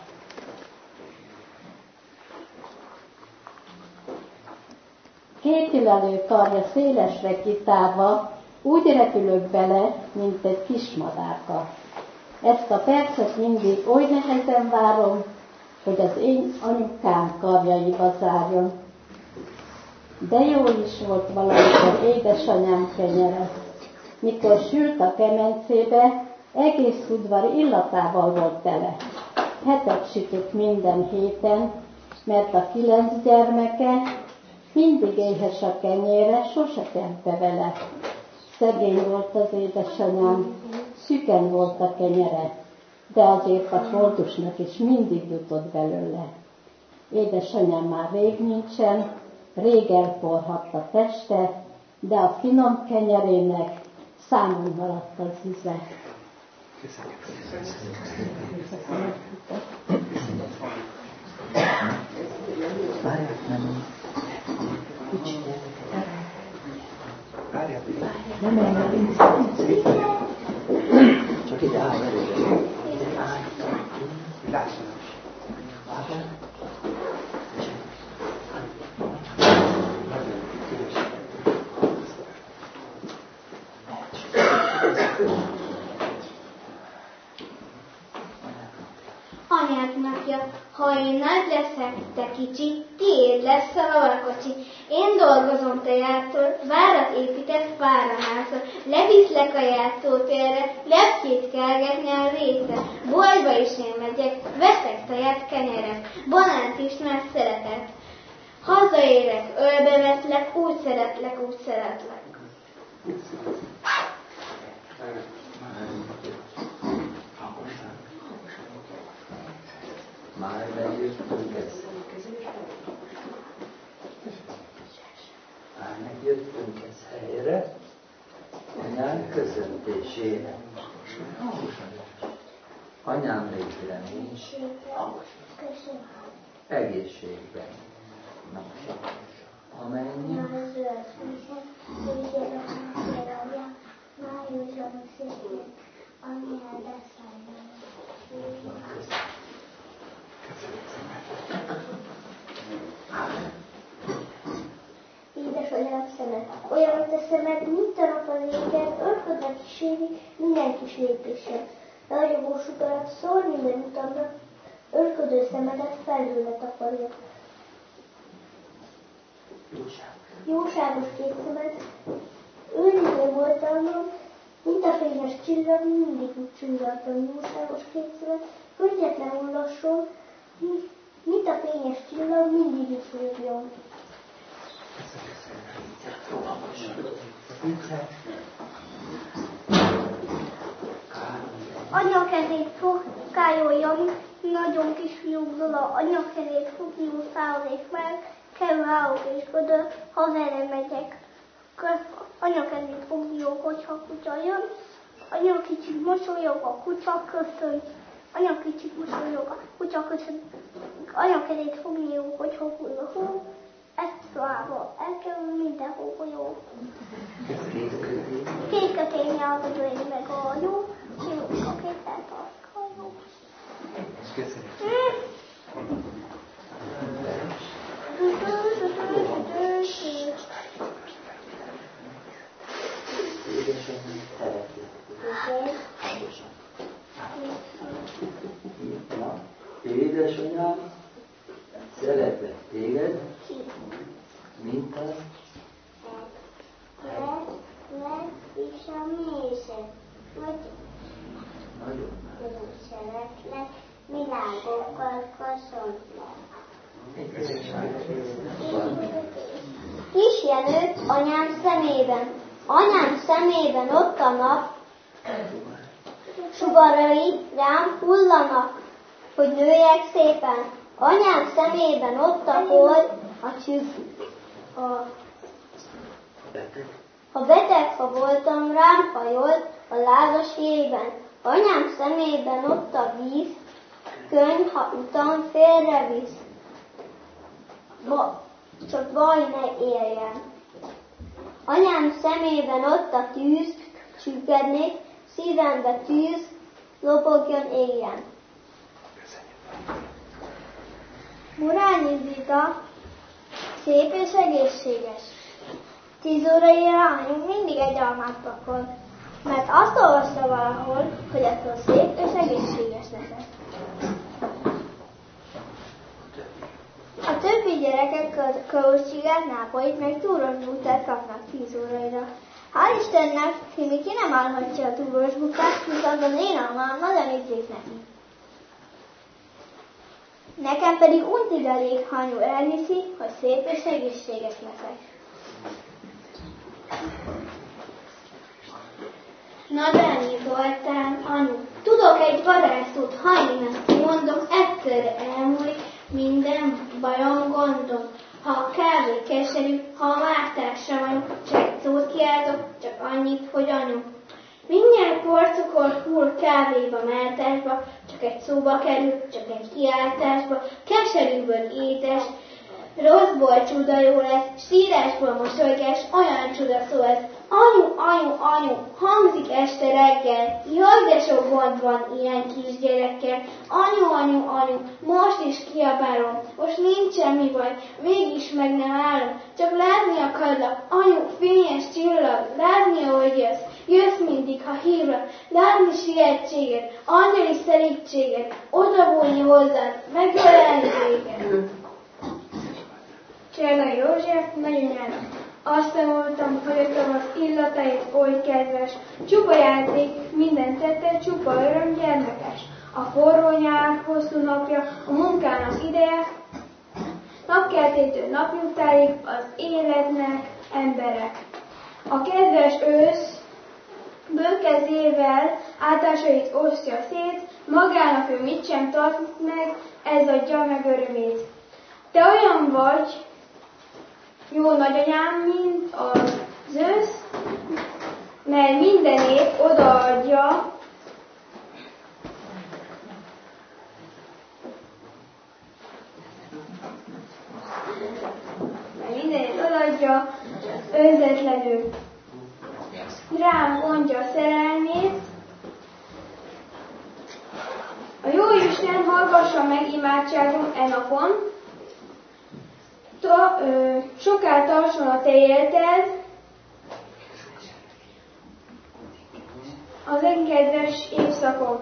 Kétülelő karja szélesre kitárva, úgy repülök bele, mint egy kismadárka. Ezt a percet mindig oly nehezen várom, hogy az én anyukám karjaiba zárjon. De jó is volt valamikor édesanyám kenyere. Mikor sült a kemencébe, egész udvar illatával volt tele. Hetet sütött minden héten, mert a kilenc gyermeke mindig éhes a kenyére, sose tempe vele. Szegény volt az édesanyám, szüken volt a kenyere, de azért a foltusnak is mindig jutott belőle. Édesanyám már rég nincsen, rég elporhadt a teste, de a finom kenyerének számon maradt az íze. Nem menj, csak ide állj előre. Ide állj. Lássam. Anyád napja, ha én nagy leszek, te kicsi, tiéd lesz a lovarkocsi. Én dolgozom te jártól, várat épített fára mászol. Leviszlek a jártótérre, lepkét kergetni a rétre. Boltba is én megyek, veszek teját, kenyeret, banánt is, mert szeretet. Hazaérek, ölbe veszlek, úgy szeretlek, úgy szeretlek. Már megjöttünk ezt. Már megjöttünk ezt helyre, anyám köszöntésére. Anyám létre nincs, egészségben. Amennyi Édesanyám szemed, olyan, mint a szemed, mint a nap az égen, örködnek kíséri minden kis lépéssel. Ragyogó sugarat szól minden utamra, örködő szemedet felőle takarja. Jóságos két szemed, őriző voltalmam, mint a fényes csillag, mindig úgy csillagban. Jóságos két szemed, könnyetlenül lassul, mint a fényes csillag, mindig is rögjon. Anya kezét fogályoljon, nagyon kis fiúk Zola, anya kezét fogjuk szállnék meg, kerül állok és gödör, hazára megyek. Anya kezét fogjuk, hogyha kutya jön, anya kicsit mosolyog, a kutya köszön. Anya kicsit mosolyog, a kutya köszön. Anya kezét fogjuk, hogyha hull a hó, ezt szóval elkerül mindenhol jó. Két köténye az ödői meg a jó, kiúzik a kéttel tartja jó. Édesanyám, szeretlek téged, mint a és a mézet, hogy nagyon nagyon szeretlek, világokkal köszöntlek. Kis Jenő anyám szemében, anyám szemében ott a nap, sugarai rám hullanak, hogy nőjek szépen. Anyám szemében ott a hold, a csüg, a ha beteg, ha voltam, rám hajolt a lázas jében. Anyám szemében ott a víz, könny, ha utam félrevisz. Ba, csak baj ne éljen. Anyám szemében ott a tűz, csüggednék, szívembe tűz, lobogjon, éljen. Murányi Zita, szép és egészséges. Tíz óraira anyunk mindig egy almát pakol, mert azt olvasta valahol, hogy ettől szép és egészséges leszek. A többi gyerekek kauscsigát, nápolyt, meg túros butát kapnak tíz óraira. Hál' Istennek, Timiki nem állhatja a túros butát, viszont az én almám nagyon ízlik neki. Nekem pedig untig elég, ha anyu elhiszi, hogy szép és egészséges leszek. Na Dányi Zoltán, anyu, tudok egy varázstót, ha én ezt mondom, egyszerre elmúlik minden bajom, gondom. Ha a kávé keserű, ha a mártásra vagyok, csak egy szót kiáltok, csak annyit, hogy anyu. Mindjárt porcukor hull kávéba, mártásba, csak egy szóba kerül, csak egy kiáltásba, keserűből édes, rosszból csuda jó lesz, sírásból mosolygás, olyan csuda szó ez. Anyu, anyu, anyu, hangzik este reggel, jaj, de sok gond van ilyen kisgyerekkel. Anyu, anyu, anyu, most is kiabálom, most nincs semmi baj, mégis meg nem állom, csak látni akarlak, anyu, fényes csillag, látni, ahogy jössz, jössz mindig, ha hívlak, látni sietséget, angyali szerítséget, odabújni hozzád, megölelni téged. Cserna József, nagyanyának. Azt tanultam, hogy a tavasz illatait oly kedves, csupa játék, minden tette, csupa öröm gyermekes. A forró nyár, hosszú napja, a munkának ideje, napkeltétől napjutáig az életnek emberek. A kedves ősz bőkezével átásait osztja szét, magának ő mit sem tart meg, ez adja meg örömét. Te olyan vagy, jó nagyanyám, mint az ősz, mert mindenét odaadja, mert mindenét odaadja önzetlenül. Rám mondja a szerelmét, a Jóisten hallgassa meg imádságom e napon, Ta, ö, soká tartson a te életed, az én kedves évszakon.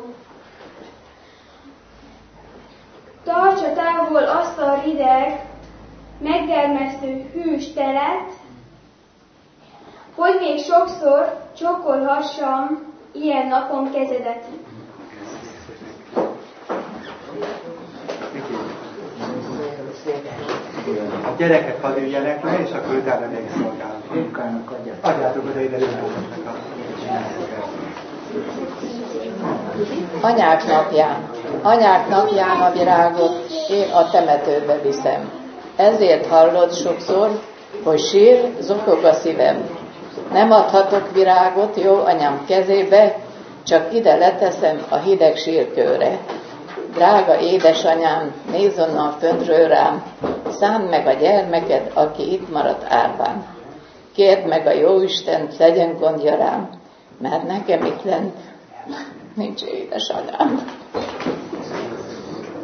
Tartsa távol azt a rideg, megdermesztő hűs telet, hogy még sokszor csókolhassam ilyen napon kezedet. A gyerekek hadd üljenek le, és akkor utána még szolgálunk. Munkának adják. Adjátok oda ide a Anyák napján. Anyák napján a virágot én a temetőbe viszem. Ezért hallod sokszor, hogy sír, zokog a szívem. Nem adhatok virágot jó anyám kezébe, csak ide leteszem a hideg sírkőre. Drága édesanyám, nézz onnan föntről rám, szánd meg a gyermeked, aki itt maradt árván. Kérd meg a Jóistent, legyen gondja rám, mert nekem itt lent nincs édesanyám.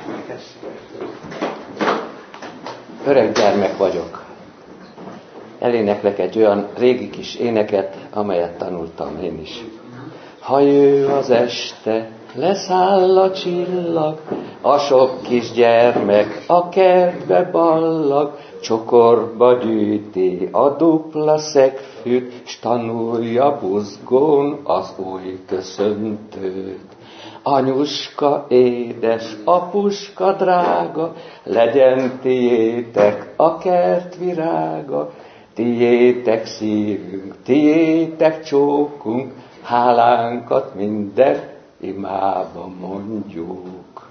Öreg gyermek vagyok. Eléneklek egy olyan régi kis éneket, amelyet tanultam én is. Ha jő az este, leszáll a csillag, a sok kis gyermek a kertbe ballag, csokorba gyűjti a dupla szegfűt, s tanulja buzgón az új köszöntőt. Anyuska édes, apuska drága, legyen tiétek a kert virága, tiétek szívünk, tiétek csókunk, hálánkat minden imába mondjuk.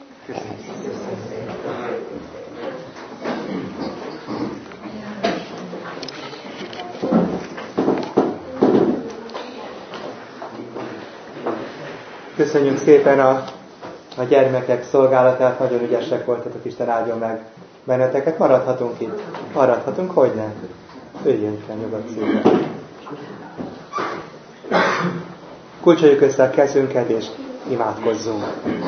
Köszönjük szépen a, a gyermekek szolgálatát, nagyon ügyesek voltatok, Isten áldjon meg benneteket. Maradhatunk itt. Maradhatunk, hogy nem? Üljünk fel nyugodt szívvel. Kulcsoljuk össze a kezünket, és imádkozzunk.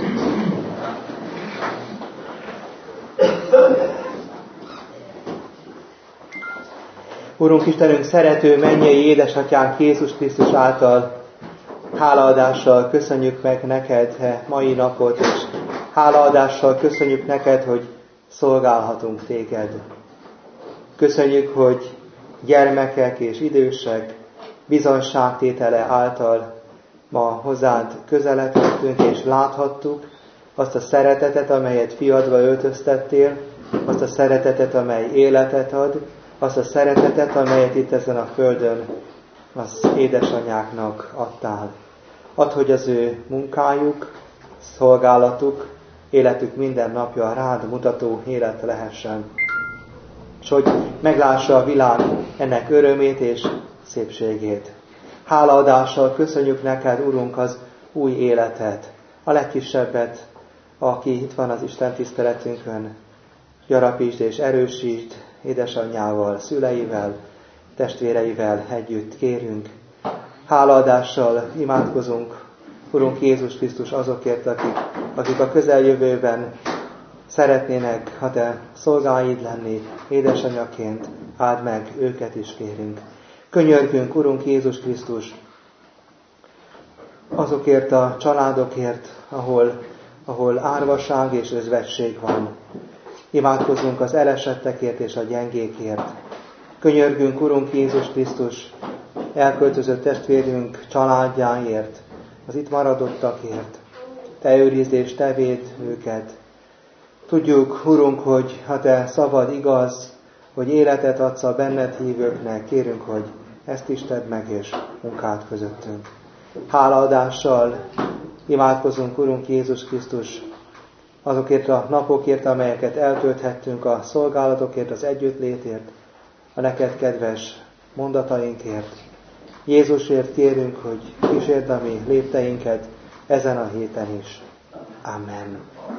Urunk Istenünk, szerető mennyei édesatyánk Jézus Krisztus által hálaadással köszönjük meg neked mai napot, és hálaadással köszönjük neked, hogy szolgálhatunk téged. Köszönjük, hogy gyermekek és idősek bizonyságtétele által ma hozzád közeledhettünk, és láthattuk azt a szeretetet, amelyet fiadba öltöztettél, azt a szeretetet, amely életet ad, azt a szeretetet, amelyet itt ezen a földön az édesanyáknak adtál. Add, hogy az ő munkájuk, szolgálatuk, életük minden napja rád mutató élet lehessen. És hogy meglássa a világ ennek örömét és szépségét. Hálaadással köszönjük neked, Urunk, az új életet, a legkisebbet, aki itt van az Isten tiszteletünkön. Gyarapítsd és erősítsd édesanyjával, szüleivel, testvéreivel együtt kérünk. Hálaadással imádkozunk, Urunk Jézus Krisztus, azokért, akik, akik a közeljövőben szeretnének, ha te szolgáid lenni, édesanyaként, áld meg, őket is kérünk. Könyörgünk, Urunk Jézus Krisztus, azokért a családokért, ahol, ahol árvaság és özvegység van. Imádkozzunk az elesettekért és a gyengékért. Könyörgünk, Urunk Jézus Krisztus, elköltözött testvérünk családjáért, az itt maradottakért. Te őrizd és te védd őket. Tudjuk, Urunk, hogy ha te szavad igaz, hogy életet adsz a benned hívőknek, kérünk, hogy ezt is tedd meg, és munkád közöttünk. Hálaadással imádkozunk, Urunk Jézus Krisztus, azokért a napokért, amelyeket eltölthettünk, a szolgálatokért, az együttlétért, a neked kedves mondatainkért. Jézusért kérünk, hogy kísérd a mi lépteinket ezen a héten is. Amen.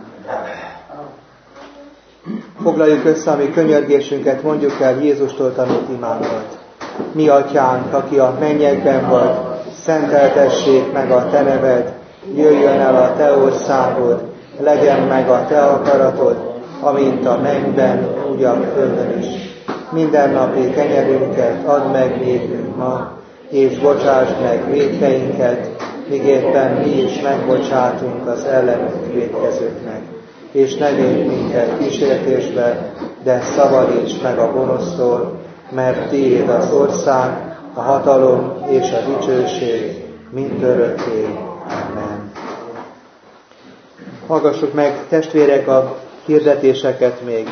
Foglaljuk össze a mi könyörgésünket, mondjuk el Jézustól tanult imánkat. Mi atyánk, aki a mennyekben vagy, szenteltessék meg a te neved, jöjjön el a te országod, legyen meg a te akaratod, amint a mennyben, úgy a földön is. Mindennapi kenyerünket add meg nékünk ma, és bocsásd meg vétkeinket, miképpen mi is megbocsátunk az ellenünk vétkezőknek. És ne védj minket kísértésbe, de szabadíts meg a gonosztól, mert tiéd az ország, a hatalom és a dicsőség mindörökké. Amen. Hallgassuk meg, testvérek, a hirdetéseket még.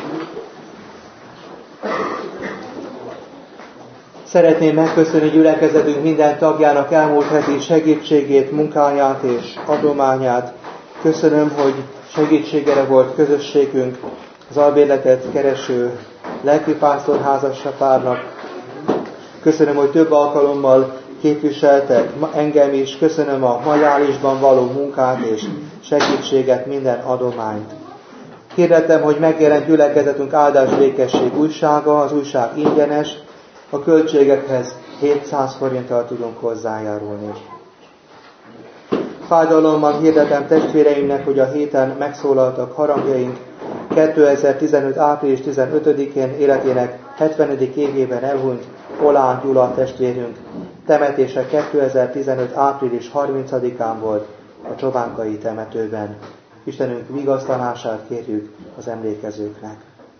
Szeretném megköszönni gyülekezetünk minden tagjának elmúlt heti segítségét, munkáját és adományát. Köszönöm, hogy segítségére volt közösségünk, az albérletet kereső lelkipásztorházassa párnak. Köszönöm, hogy több alkalommal képviseltek engem is. Köszönöm a majálisban való munkát és segítséget, minden adományt. Hirdetem, hogy megjelent gyülekezetünk áldás békesség újsága, az újság ingyenes, a költségekhez hétszáz forinttal tudunk hozzájárulni. fájdalommal hirdetem testvéreimnek, hogy a héten megszólaltak harangjaink kétezer-tizenöt. április tizenötödikén életének hetvenedik évében elhunyt Olán Gyula testvérünk temetése kétezer-tizenöt. április harmincadikán volt a Csobánkai temetőben. Istenünk vigasztalását kérjük az emlékezőknek.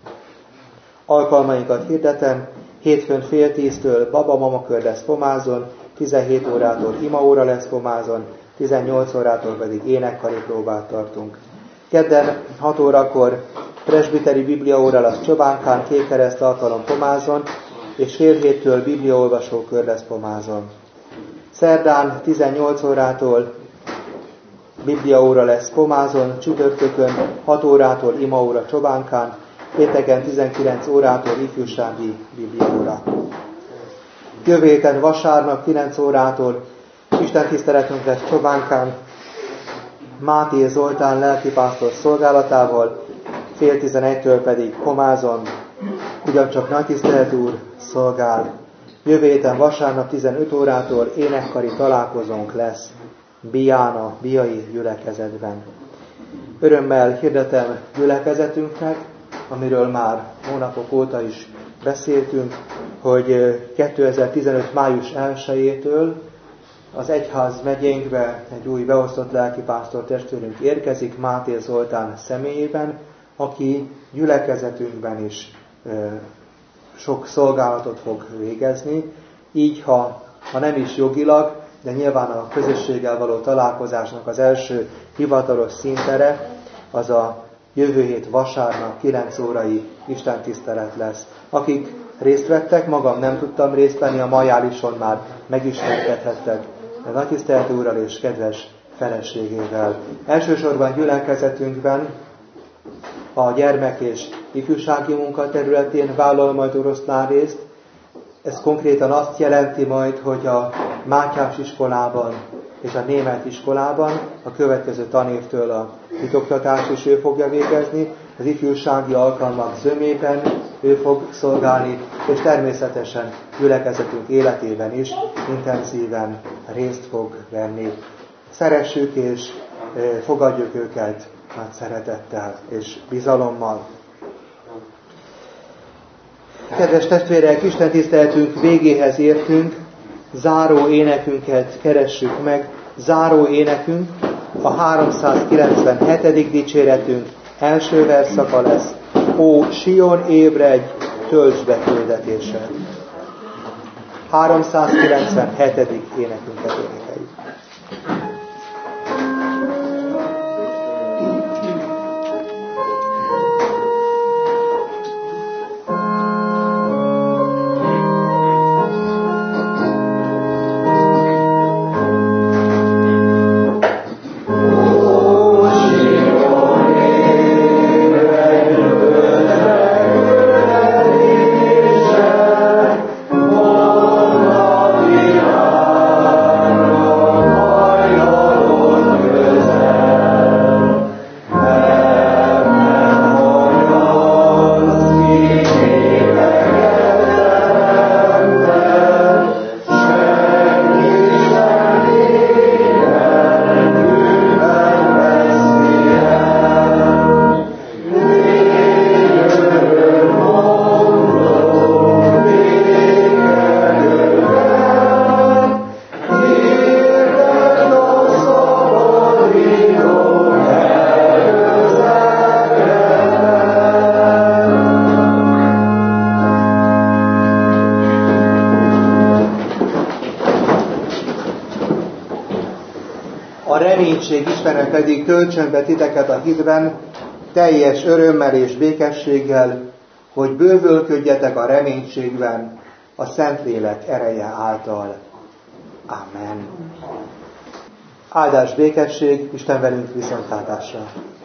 Alkalmainkat hirdetem, hétfőn fél tíztől baba-mama-kör lesz Pomázon, tizenhét órától imaóra lesz Pomázon, tizennyolc órától pedig énekkari próbát tartunk. Kedden hat órakor presbiteri bibliaóra lesz Csobánkán, Kékkereszt alkalom Pomázon, és fél héttől bibliaolvasókör lesz Pomázon. Szerdán tizennyolc órától bibliaóra lesz Pomázon, csütörtökön hat órától imaóra Csobánkán, pénteken tizenkilenc órától ifjúsági bibliaóra. Jövő héten vasárnap kilenc órától istentiszteletünk lesz Csobánkán, Máté Zoltán lelkipásztor szolgálatával, fél tizenegytől pedig Pomázon, ugyancsak nagytisztelet úr szolgál. Jövő héten vasárnap tizenöt órától énekkari találkozónk lesz Biána, biai gyülekezetben. Örömmel hirdetem gyülekezetünknek, amiről már hónapok óta is beszéltünk, hogy kétezer-tizenöt. május elsejétől az egyház megyénkbe egy új beosztott lelkipásztor testvérünk érkezik, Máté Zoltán személyében, aki gyülekezetünkben is sok szolgálatot fog végezni. Így, ha, ha nem is jogilag, de nyilván a közösséggel való találkozásnak az első hivatalos színtere, az a jövő hét vasárnap kilenc órai istentisztelet lesz. Akik részt vettek, magam nem tudtam részt venni, a majálison már megismerkedhettek a nagytiszteletű úrral és kedves feleségével. Elsősorban gyülekezetünkben a gyermek és ifjúsági munka területén vállal majd oroszlán részt. Ez konkrétan azt jelenti majd, hogy a Mátyás iskolában és a német iskolában a következő tanévtől a hitoktatást is ő fogja végezni, az ifjúsági alkalmak zömében ő fog szolgálni, és természetesen gyülekezetünk életében is intenzíven részt fog venni. Szeressük és fogadjuk őket nagy szeretettel és bizalommal. Kedves testvérek, Isten tiszteletünk végéhez értünk, záró énekünket keressük meg. Záró énekünk a háromszázkilencvenhetedik dicséretünk első verszaka lesz. Ó, Sion, ébredj, töltsd be küldetéssel. háromszázkilencvenhetedik énekünket énekeljük. Istenem pedig töltsön be titeket a hitben, teljes örömmel és békességgel, hogy bővölködjetek a reménységben a Szentlélek ereje által. Amen. Áldás, békesség, Isten velünk viszontlátásra.